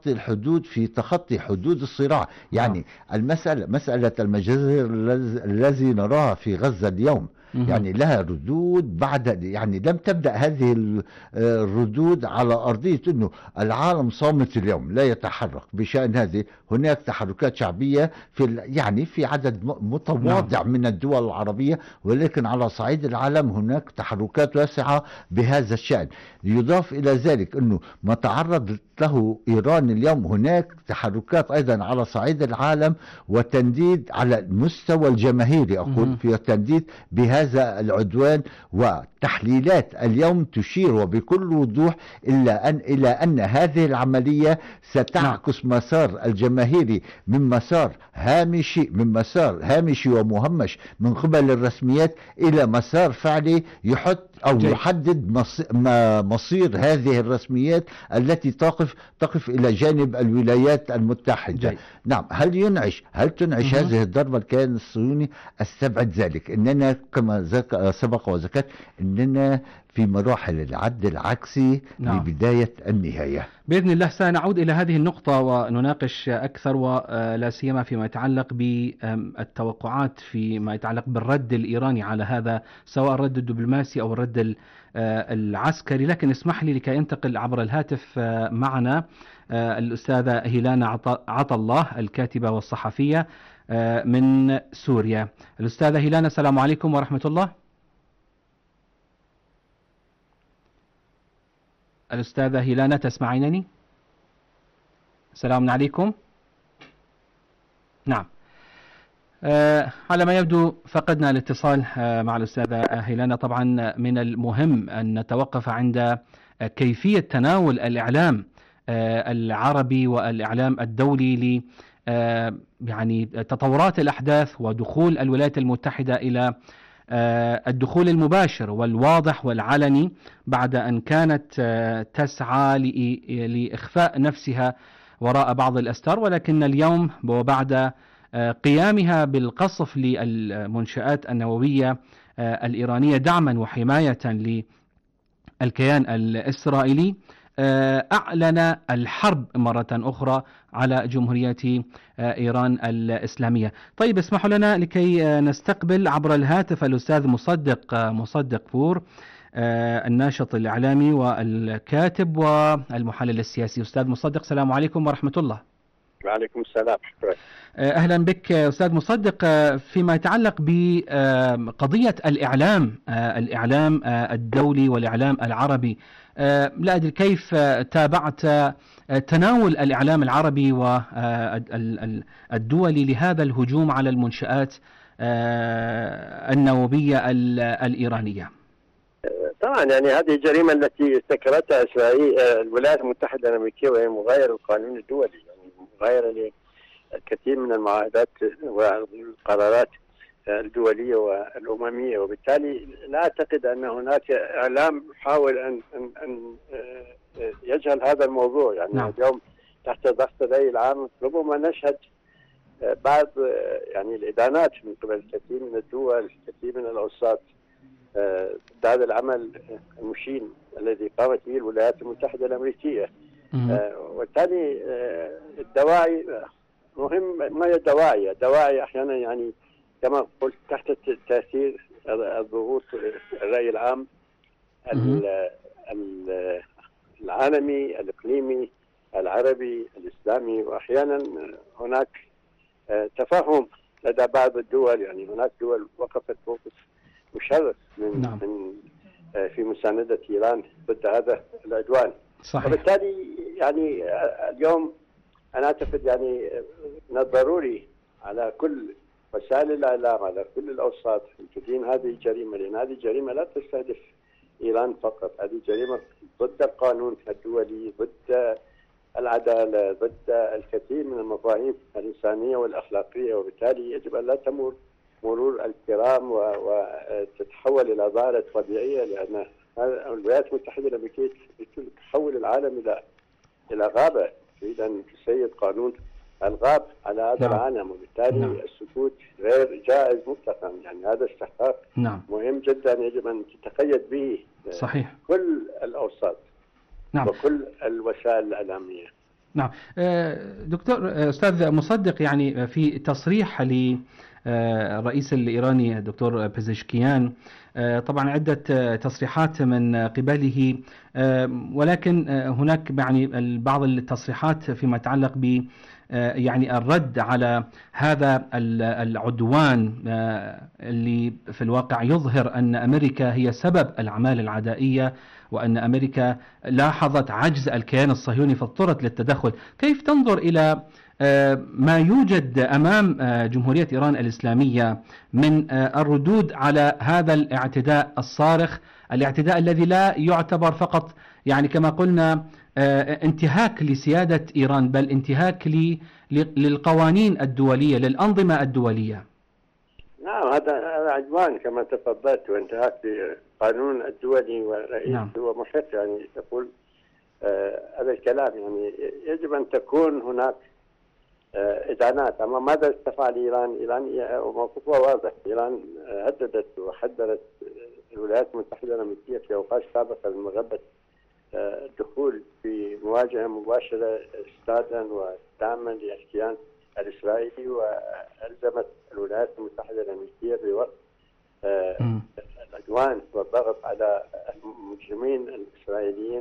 تخطي حدود الصراع. يعني مسألة المجازر الذي نراها في غزة اليوم يعني لها ردود بعد، يعني لم تبدأ هذه الردود على أرضية أنه العالم صامت اليوم لا يتحرك بشأن هذه. هناك تحركات شعبية في عدد متواضع من الدول العربية، ولكن على صعيد العالم هناك تحركات واسعة بهذا الشأن. يضاف إلى ذلك أنه ما تعرض له إيران اليوم هناك تحركات أيضا على صعيد العالم، وتنديد على المستوى الجماهيري، أقول في تنديد بهذا العدوان، وتحليلات اليوم تشير وبكل وضوح إلى أن هذه العملية ستعكس مسار الجماهيري من مسار هامشي ومهمش من قبل الرسميات إلى مسار فعلي يحدد مصير هذه الرسميات التي تقف إلى جانب الولايات المتحدة. نعم، هل تنعش هذه الضربة الكيان الصهيوني؟ استبعد ذلك. إننا كما سبق وذكرت إننا في مراحل العد العكسي لبداية النهاية. بإذن الله سنعود إلى هذه النقطة ونناقش أكثر، ولا سيما فيما يتعلق بالتوقعات فيما يتعلق بالرد الإيراني على هذا، سواء الرد الدبلوماسي أو الرد العسكري. لكن اسمح لي لكي ينتقل عبر الهاتف معنا الأستاذة هيلانا عطا الله، الكاتبة والصحفية من سوريا. الأستاذة هيلانا، السلام عليكم ورحمة الله. الأستاذة هيلانا، تسمعينني؟ السلام عليكم. نعم، على ما يبدو فقدنا الاتصال مع الأستاذة هيلانا. طبعا من المهم أن نتوقف عند كيفية تناول الإعلام العربي والإعلام الدولي ل يعني تطورات الأحداث ودخول الولايات المتحدة إلى الدخول المباشر والواضح والعلني بعد أن كانت تسعى لإخفاء نفسها وراء بعض الأستار، ولكن اليوم وبعد قيامها بالقصف للمنشآت النووية الإيرانية دعما وحماية للكيان الإسرائيلي أعلن الحرب مرة أخرى على جمهورية إيران الإسلامية. طيب اسمحوا لنا لكي نستقبل عبر الهاتف الأستاذ مصدق فور، الناشط الإعلامي والكاتب والمحلل السياسي. أستاذ مصدق، السلام عليكم ورحمة الله. وعليكم السلام. أهلا بك أستاذ مصدق. فيما يتعلق بقضية الإعلام الدولي والإعلام العربي، لا أدري كيف تابعت تناول الإعلام العربي والدولي لهذا الهجوم على المنشآت النووية الإيرانية. طبعا يعني هذه الجريمة التي ارتكبتها إسرائيل الولايات المتحدة الأمريكية، وهي مغايرة القانون الدولي، يعني مغايرة لكثير من المعاهدات والقرارات الدولية والأممية، وبالتالي لا أعتقد أن هناك إعلام يحاول أن يجهل هذا الموضوع. يعني نعم. اليوم تحت ضغط الرأي العام ربما نشهد بعض يعني الإدانات من قبل كثير من الدول، كثير من الأوساط ضد هذا العمل المشين الذي قامت به الولايات المتحدة الأمريكية. وبالتالي الدواعي مهم. ما هي الدواعي أحيانا يعني كما قلت تحت تأثير الضغوط الرأي العام العالمي الإقليمي العربي الإسلامي، وأحيانا هناك تفاهم لدى بعض الدول. يعني هناك دول وقفت موقف مشرف من في مساندة إيران ضد هذا العدوان. صحيح. وبالتالي يعني اليوم أنا أعتقد يعني من الضروري على كل وسائل الإعلام، على كل الأوساط، تدين هذه الجريمة، لأن هذه الجريمة لا تستهدف إيران فقط، هذه جريمة ضد القانون الدولي، ضد العدالة، ضد الكثير من المفاهيم الإنسانية والأخلاقية، وبالتالي يجب أن لا تمر مرور الكرام وتتحول إلى ظاهرة طبيعية، لأن الولايات المتحدة الأمريكية تحول العالم إلى غابة، تريد أن تسيد قانون الغاب على هذا العالم، وبالتالي السكوت غير جائز مطلقا. يعني هذا استحقاق مهم جدا يجب أن تتقيد به صحيح كل الأوساط وكل الوسائل الإعلامية. نعم دكتور أستاذ مصدق، يعني في تصريح للرئيس الإيراني الدكتور بيزشكيان طبعا عدة تصريحات من قبله، ولكن هناك يعني بعض التصريحات فيما يتعلق ب يعني الرد على هذا العدوان اللي في الواقع يظهر أن أمريكا هي سبب الأعمال العدائية، وأن أمريكا لاحظت عجز الكيان الصهيوني فاضطرت للتدخل. كيف تنظر إلى ما يوجد أمام جمهورية إيران الإسلامية من الردود على هذا الاعتداء الصارخ، الاعتداء الذي لا يعتبر فقط يعني كما قلنا انتهاك لسيادة إيران، بل انتهاك للقوانين الدولية، للأنظمة الدولية؟ نعم، هذا عدوان كما تفضلت، وانتهاك للقانون الدولي، والرئيس هو محق يعني يقول هذا الكلام. يعني يجب أن تكون هناك إدانات. أما ماذا تفعل إيران؟ إيران موقفها واضح. إيران هددت وحذرت الولايات المتحدة الأمريكية في أوقات سابقة من مغبة الدخول في مواجهة مباشرة استادا ودعما للكيان الإسرائيلي، وألزمت الولايات المتحدة الأمريكية بوقت العدوان والضغط على المجرمين الإسرائيليين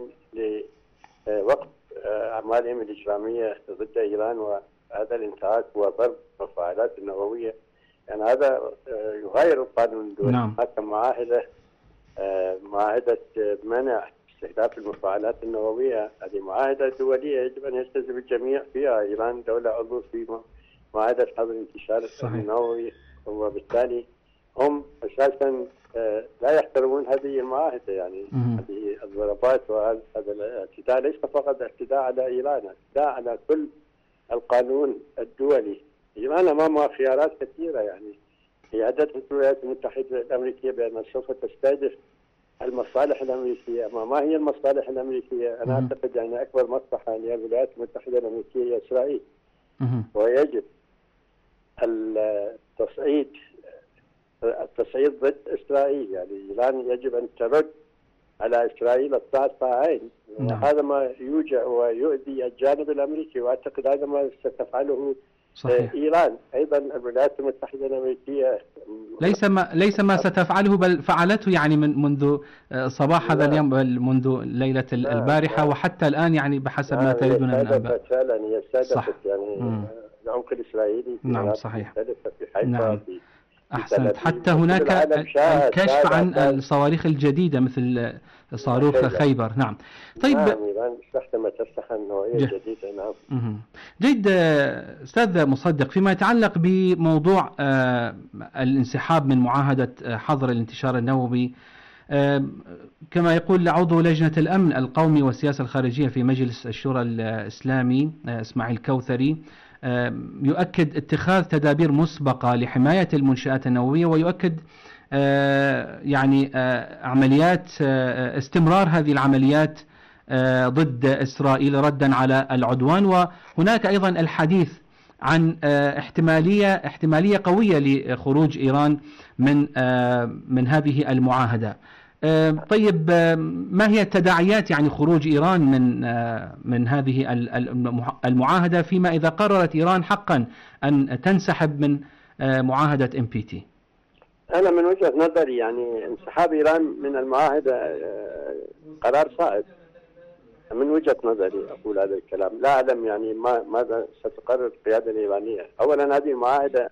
لوقف أعمالهم الإجرامية ضد إيران، وهذا الانتهاك وضرب المفاعلات النووية. يعني هذا يغير القانون الدولي. هناك معاهدة منع استهداف المفاعلات النووية، هذه معاهدة دولية يجب أن يلتزم الجميع فيها. إيران دولة عضو في معاهدة حظر انتشار النووي، وبالتالي هم أساسا لا يحترمون هذه المعاهدة. يعني هذه الضربات وهذا الاعتداء ليس فقط اعتداء على إيران، اعتداء على كل القانون الدولي. إيران أمامها خيارات كثيرة، يعني هي هددت الولايات المتحدة الأمريكية بأنها سوف تستهدف المصالح الأمريكية. ما هي المصالح الأمريكية؟ أنا أعتقد أن أكبر مصلحة للولايات المتحدة الأمريكية هي إسرائيل، ويجب التصعيد ضد إسرائيل. يعني إيران يجب أن ترد على إسرائيل الطاعين، وهذا ما يوجع ويؤذي الجانب الأمريكي، وأعتقد هذا ما ستفعله صحيح. إيران. أيضا الولايات المتحدة الأمريكية ليس ما ستفعله بل فعلته، يعني منذ صباح هذا اليوم، بل منذ ليلة البارحة وحتى الآن، يعني بحسب ما تريدون من الأنباء. فعلا هي استهدفت يعني العمق الإسرائيلي. نعم صحيح. في حيفا. نعم. أحسنت. حتى هناك الكشف عن الصواريخ الجديدة مثل صاروخ خيبر. نعم. طيب. نعم، إيران استخدمت أسلحة نوعية جديدة. نعم. جيد أستاذ مصدق، فيما يتعلق بموضوع الانسحاب من معاهدة حظر الانتشار النووي، كما يقول عضو لجنة الأمن القومي والسياسة الخارجية في مجلس الشورى الإسلامي إسماعيل كوثري، يؤكد اتخاذ تدابير مسبقة لحماية المنشآت النووية، ويؤكد يعني عمليات استمرار هذه العمليات ضد إسرائيل ردا على العدوان. وهناك أيضا الحديث عن احتمالية قوية لخروج إيران من هذه المعاهدة. طيب، ما هي التداعيات يعني خروج إيران من هذه المعاهدة، فيما إذا قررت إيران حقا أن تنسحب من معاهدة NPT؟ أنا من وجهة نظري يعني انسحاب إيران من المعاهدة قرار صائب. من وجهة نظري أقول هذا الكلام. لا أعلم يعني ماذا ستقرر القيادة الإيرانية. أولا هذه المعاهدة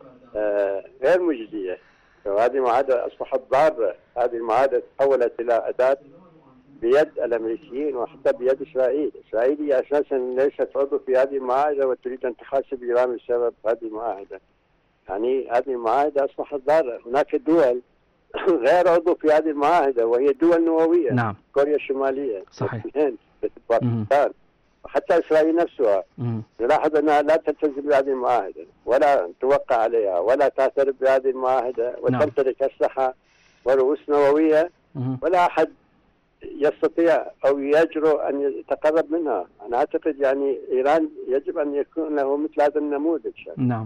غير مجدية، وهذه المعاهدة أصبحت ضارة. هذه المعاهدة تحولت إلى أداة بيد الأمريكيين وحتى بيد إسرائيل. إسرائيل هي أساسا ليست عضو في هذه المعاهدة وتريد أن تحاسب إيران بسبب هذه المعاهدة. يعني هذه المعاهدة أصبحت ضارة. هناك دول غير عضو في هذه المعاهدة وهي دول نووية. نعم. كوريا الشمالية، صحيح، باكستان، وحتى إسرائيل نفسها. نلاحظ أنها لا تلتزم بهذه المعاهدة ولا توقع عليها ولا تعترف بهذه المعاهدة، وتمتلك أسلحة ورؤوس نووية، ولا أحد يستطيع أو يجرؤ أن يتقرب منها. أنا أعتقد يعني إيران يجب أن يكون له مثل هذا النموذج. نعم.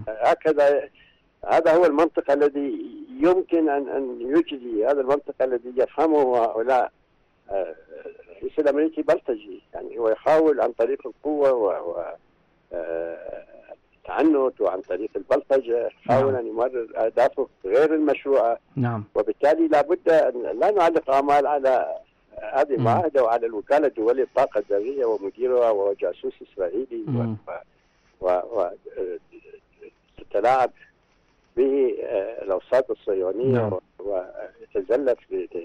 هذا هو المنطق الذي يمكن أن يجري، هذا المنطق الذي يفهمه هؤلاء. الرئيس الأمريكي بلطجي، يعني هو يحاول عن طريق القوة والتعنت وعن طريق البلطجة يحاول أن يمرر أهدافه غير المشروعة. نعم. وبالتالي لابد أن لا نعلق آمال على هذه المعاهدة وعلى الوكالة الدولية للطاقة الذرية ومديرها وهو جاسوس إسرائيلي وتتلاعب به الأوساط الصهيونية ويتزلف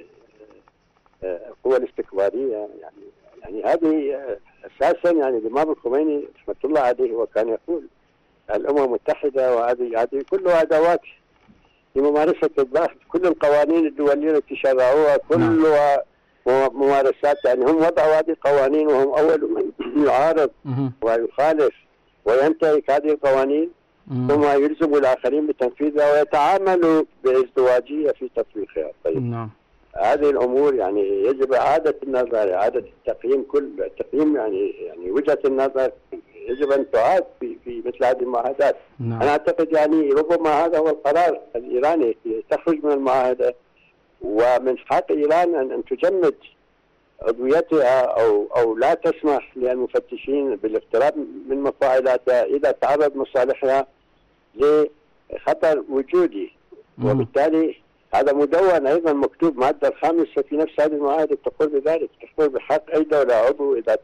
القوى الاستكبارية. يعني هذه أساسا يعني الإمام الخميني رحمة الله عليه وكان يقول الأمم المتحدة وهذه كلها أدوات لممارسة كل القوانين الدولية التي شرعوها، كلها ممارسات. يعني هم وضعوا هذه القوانين وهم أول من يعارض ويخالف وينتهك هذه القوانين، ثم يلزم الآخرين بتنفيذها ويتعاملوا بازدواجية في تطبيقها. طيب. هذه الأمور يعني يجب إعادة النظر، إعادة التقييم. كل التقييم يعني وجهة النظر يجب أن تعاد في مثل هذه المعاهدات. أنا أعتقد يعني ربما هذا هو القرار الإيراني، تخرج من المعاهدة، ومن حق إيران أن تجمد عضويتها أو لا تسمح للمفتشين بالاقتراب من مفاعلاتها إذا تعرض مصالحها لخطر وجودي. وبالتالي هذا مدون أيضا مكتوب مادة الخامسة في نفس هذه المعاهدة تقول بذلك، تقول بحق أي دولة عضو إذا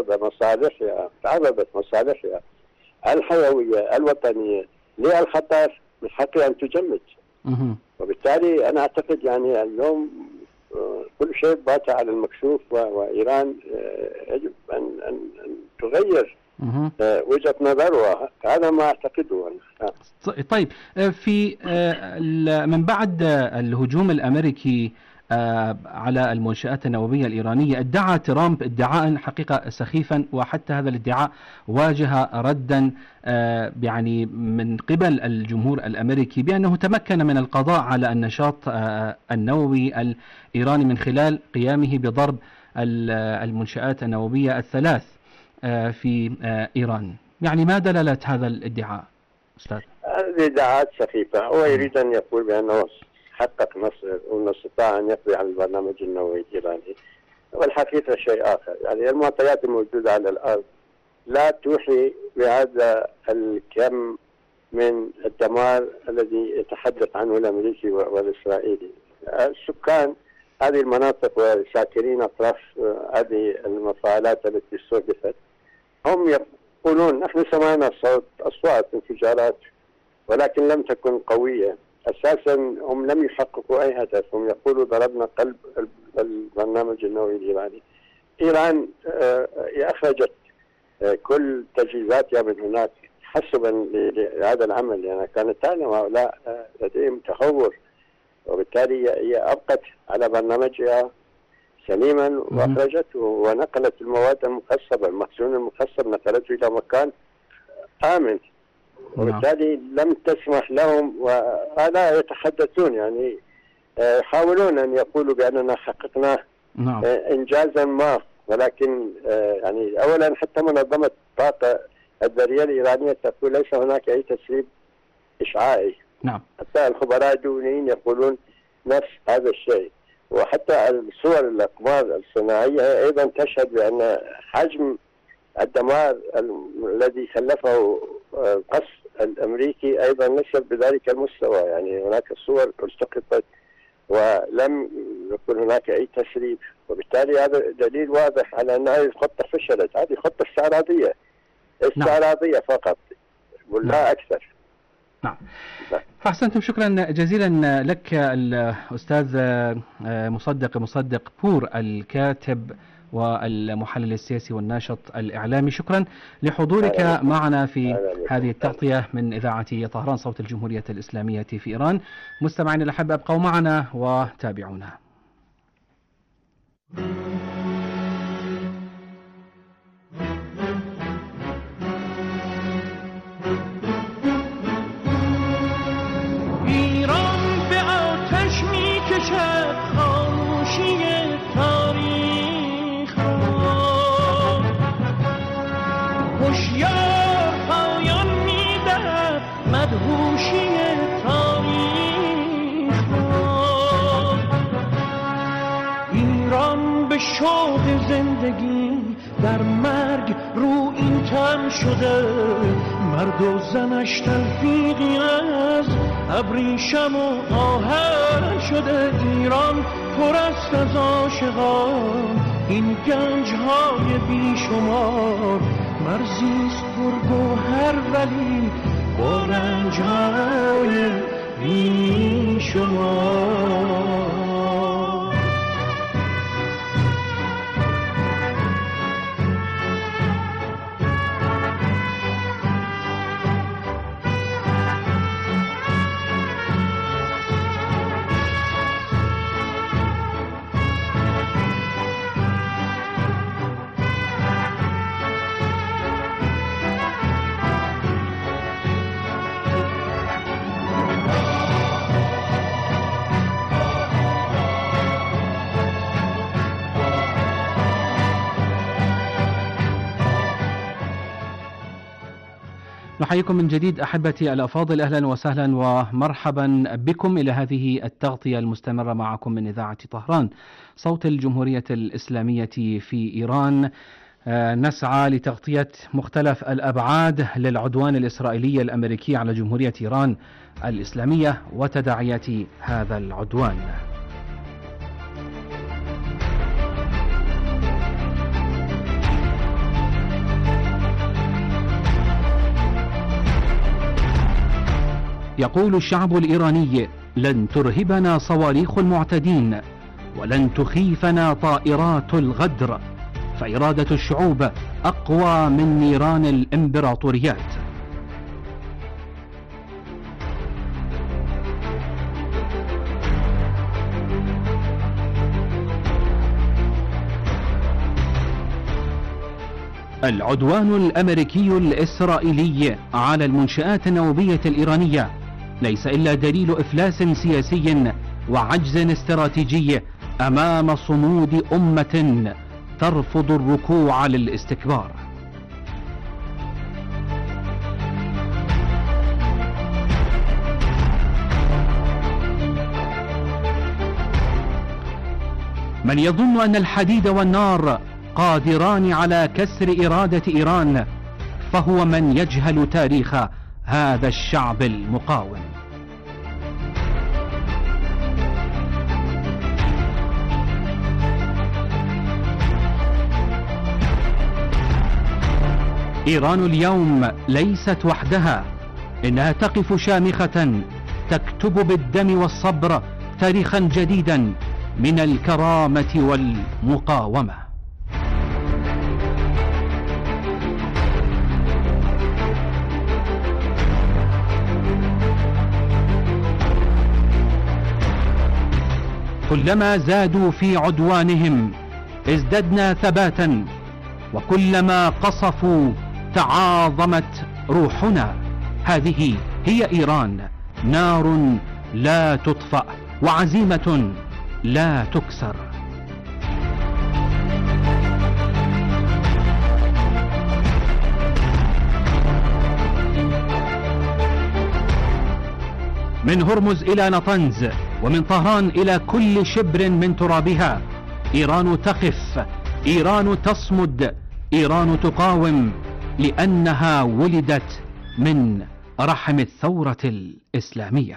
تعرضت مصالحها الحيوية الوطنية للخطر من حقها أن تجمد. وبالتالي أنا أعتقد يعني اليوم كل شيء بات على المكشوف، وإيران يجب أن تغير وجهة نظرها. هذا ما أعتقده أنا. طيب، في من بعد الهجوم الأمريكي على المنشآت النووية الإيرانية. ادعى ترامب ادعاء حقيقة سخيفا، وحتى هذا الادعاء واجه ردا يعني من قبل الجمهور الأمريكي بأنه تمكن من القضاء على النشاط النووي الإيراني من خلال قيامه بضرب المنشآت النووية الثلاث في إيران. يعني ما دلالة هذا الادعاء أستاذ؟ هذه ادعاءات سخيفة. هو يريد أن يقول بأنه حقق نصر وأنه استطاع أن يقضي على البرنامج النووي الإيراني، والحقيقة شيء آخر. يعني المعطيات الموجودة على الأرض لا توحي بهذا الكم من الدمار الذي يتحدث عنه الأمريكي والإسرائيلي. السكان هذه المناطق والساكنين أطراف هذه المفاعلات التي استهدفت هم يقولون نحن سمعنا أصوات انفجارات ولكن لم تكن قوية. أساسا هم لم يحققوا أي هدف، هم يقولوا ضربنا قلب البرنامج النووي الإيراني. إيران أخرجت كل تجهيزاتها من هناك حسبا لهذا العمل، يعني كانت تعلم هؤلاء لديهم تهور، وبالتالي هي أبقت على برنامجها سليما وأخرجته ونقلت المواد المخصبة، المخزون المخصب نقلته إلى مكان آمن، وبالتالي لم تسمح لهم. وهذا يتحدثون يعني يحاولون أن يقولوا بأننا حققنا إنجازا ما، ولكن يعني أولا حتى منظمة الطاقة الذرية الإيرانية تقول ليس هناك أي تسريب إشعاعي. حتى الخبراء الدوليين يقولون نفس هذا الشيء، وحتى الصور الأقمار الصناعية أيضا تشهد بأن حجم الدمار الذي خلفه القصف الأمريكي أيضا ليس بذلك المستوى. يعني هناك صور التقطت ولم يكن هناك أي تسريب، وبالتالي هذا دليل واضح على أن هذه الخطة فشلت. هذه خطة استعراضية فقط ولا أكثر. نعم. فأحسنتم، شكرا جزيلا لك الأستاذ مصدق بور، الكاتب والمحلل السياسي والناشط الإعلامي. شكرا لحضورك معنا في هذه التغطية من إذاعة طهران صوت الجمهورية الإسلامية في إيران. مستمعينا الأحبة ابقوا معنا وتابعونا. ایران به آتش می کشد خاموشی تاریخ را، هوشیار پایان می دهد مدهوشی تاریخ را. ایران به شوق زندگی در مرگ رو این تن شده، مرد و زنش تلفیقی از ابریشم و آهن شده. ایران پر است از عاشقان، این گنج‌های بیشمار، مرزیست پرگوهر ولی با رنج‌های بیشمار. نحييكم من جديد أحبتي الأفاضل، أهلا وسهلا ومرحبا بكم إلى هذه التغطية المستمرة معكم من إذاعة طهران صوت الجمهورية الإسلامية في إيران. نسعى لتغطية مختلف الأبعاد للعدوان الإسرائيلي الأمريكي على جمهورية إيران الإسلامية وتداعيات هذا العدوان. يقول الشعب الإيراني: لن ترهبنا صواريخ المعتدين، ولن تخيفنا طائرات الغدر، فإرادة الشعوب أقوى من نيران الإمبراطوريات. العدوان الأمريكي الإسرائيلي على المنشآت النووية الإيرانية ليس إلا دليل إفلاس سياسي وعجز استراتيجي أمام صمود أمة ترفض الركوع للاستكبار. من يظن أن الحديد والنار قادران على كسر إرادة إيران فهو من يجهل تاريخ هذا الشعب المقاوم. إيران اليوم ليست وحدها، إنها تقف شامخة تكتب بالدم والصبر تاريخا جديدا من الكرامة والمقاومة. كلما زادوا في عدوانهم ازددنا ثباتا، وكلما قصفوا تعاظمت روحنا. هذه هي إيران، نار لا تطفأ وعزيمة لا تكسر. من هرمز إلى نطنز، ومن طهران إلى كل شبر من ترابها، إيران تقف، إيران تصمد، إيران تقاوم، لأنها ولدت من رحم الثورة الإسلامية.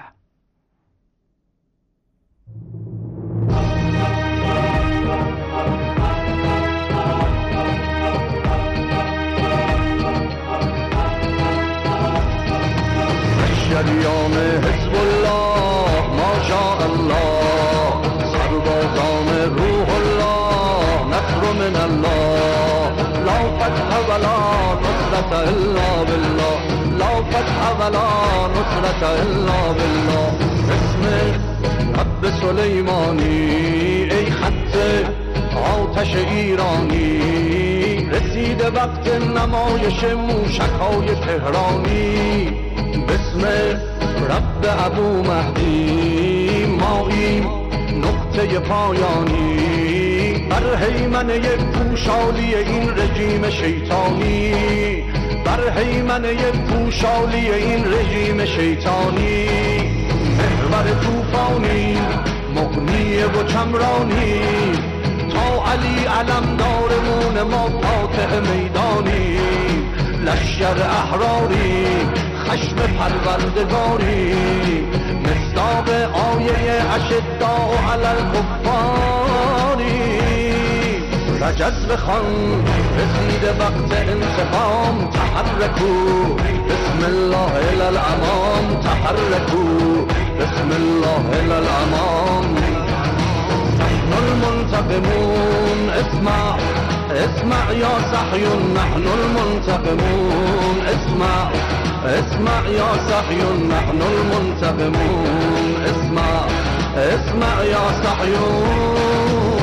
شریان حزب الله ما شاء الله، سربازان روح الله، نصر من الله، لا فتح ولا نصرة إلا بالله، لا فتح ولا نصرة إلا بالله. اسم رب سلیمانی ای خط آتش ایرانی، رسید وقت نمایش موشک‌های تهرانی. بسم رب ابو مهدی ماییم نقطه پایانی، بر هیمنه پوشالی این رژیم شیطانی، بر هیمنه پوشالی این رژیم شیطانی. محور طوفانی مغنی و چمرانی، تا علی علمدارمون ما فاتح میدانی. لشکر احراری خشم پروردگاری، مصداق آیه اشداء علی الکفاری. رجز بخوان رسید وقت انتقام، تحرکو بسم الله الی الامام، تحرکو بسم الله الی الامام. نحن المنتقمون اسمع اسمع يا صحيون، نحن المنتقمون اسمع اسمع يا صحيون، نحن المنتقمون اسمع اسمع يا صحيون.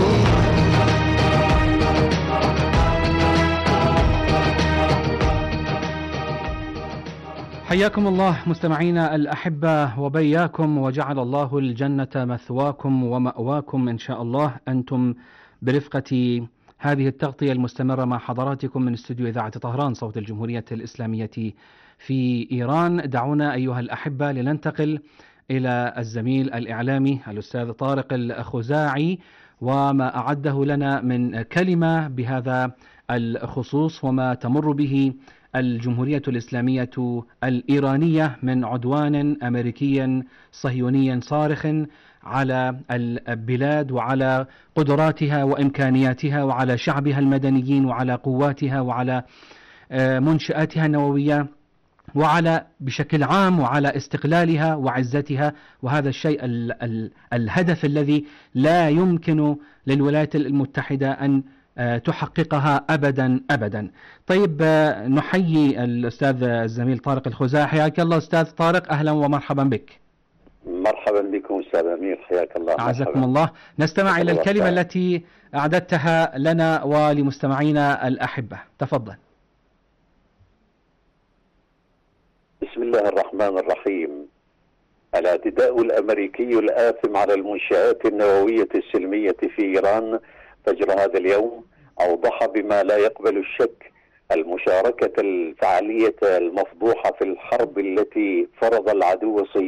حياكم الله مستمعينا الأحبة وبياكم، وجعل الله الجنة مثواكم ومأواكم إن شاء الله. أنتم برفقة هذه التغطية المستمرة مع حضراتكم من استوديو إذاعة طهران صوت الجمهورية الإسلامية في إيران. دعونا أيها الأحبة لننتقل إلى الزميل الإعلامي الأستاذ طارق الخزاعي وما أعده لنا من كلمة بهذا الخصوص، وما تمر به الجمهورية الإسلامية الإيرانية من عدوان أمريكي صهيوني صارخ على البلاد وعلى قدراتها وإمكانياتها وعلى شعبها المدنيين وعلى قواتها وعلى منشآتها النووية وعلى بشكل عام وعلى استقلالها وعزتها. وهذا الشيء الهدف الذي لا يمكن للولايات المتحدة أن تحققها أبدا أبدا. طيب نحيي الأستاذ الزميل طارق الخزاعي. حياك الله أستاذ طارق، أهلا ومرحبا بك. مرحبا بكم أستاذ أمير، حياك الله. أعزكم الله. نستمع إلى الكلمة التي أعددتها لنا ولمستمعينا الأحبة، تفضل. بسم الله الرحمن الرحيم. الاعتداء الأمريكي الآثم على المنشآت النووية السلمية في إيران فجر هذا اليوم أوضح بما لا يقبل الشك المشاركة الفعالية المفضوحة في الحرب التي فرض العدو